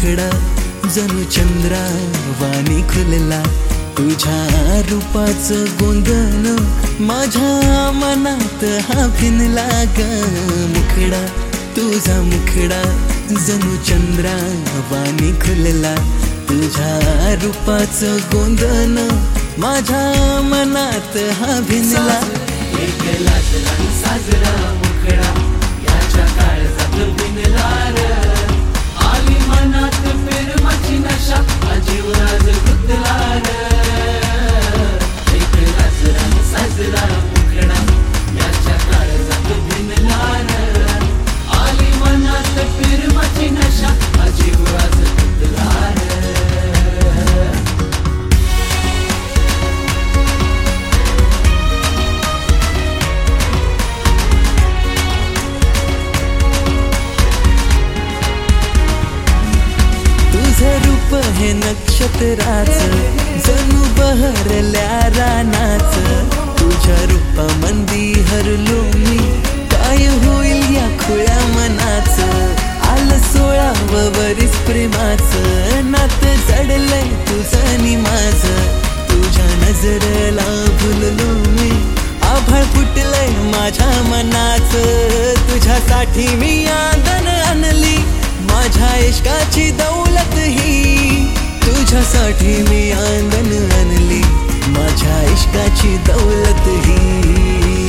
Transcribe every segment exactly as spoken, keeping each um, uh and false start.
मुखडा जणू चंद्रा वाणी खुलला, तुझ्या रूपाचं गोंधन माझ्या मनात हा भिनला ग. मुखडा तुझा मुखडा जणू चंद्रा वाणी खुलला, तुझ्या रूपाचं गोंधन माझ्या मनात हा भिनला. एक लाजला साजरा मुखडा याच्या काळजात भिनला र, आली मनात प्रेमाची नशा अजीव राज गुंतला र. एक लाजला साजरा मुखडा याच्या काळजात भिनला र, आली मनात प्रेमाची नशा अजीव राज गुंतला र. रूप हे नक्षत्राचं जणू बहरल्या रानाच, तुझ्या रूपामंदी हरलो मी, काय होईल या खुळ्या मनाच. आलं सोळावं वरीस प्रेमाचं नात जडलंय तुझं नि माझं, तुझ्या नजरेला भुललो मी, आभाळ फुटलंय माझ्या मनाच. तुझ्यासाठी मी आंदन आणली माझ्या इश्काची दौलत ही, तुझ्यासाठी मी आंदन आणली माझ्या इश्काची दौलत ही.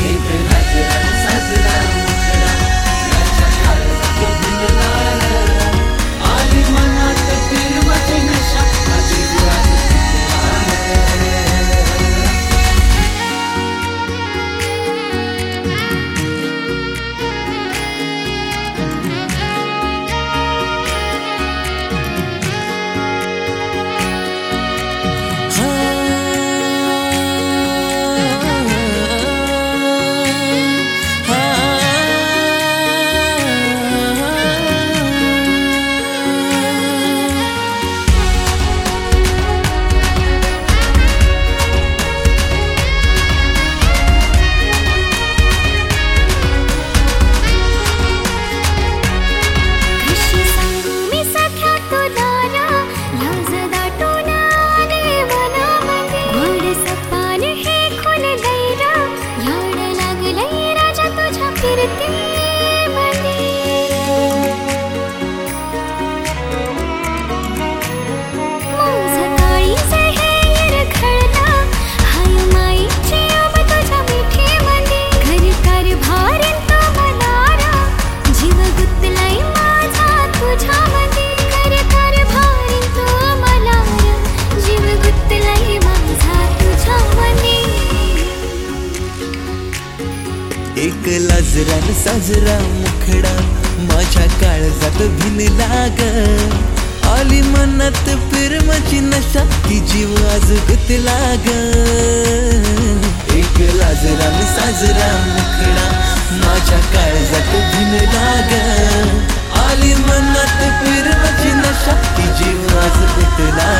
एक लाजरान साजरा मुखडा माझ्या काळजात भिनला ग, आली मनात प्रेमाची नशा ती जीव आज गुंतला ग. एक लाजरान साजरा मुखडा माझ्या काळजात भिनला ग, आली मनात प्रेमाची नशा ती जीव आज गुंतला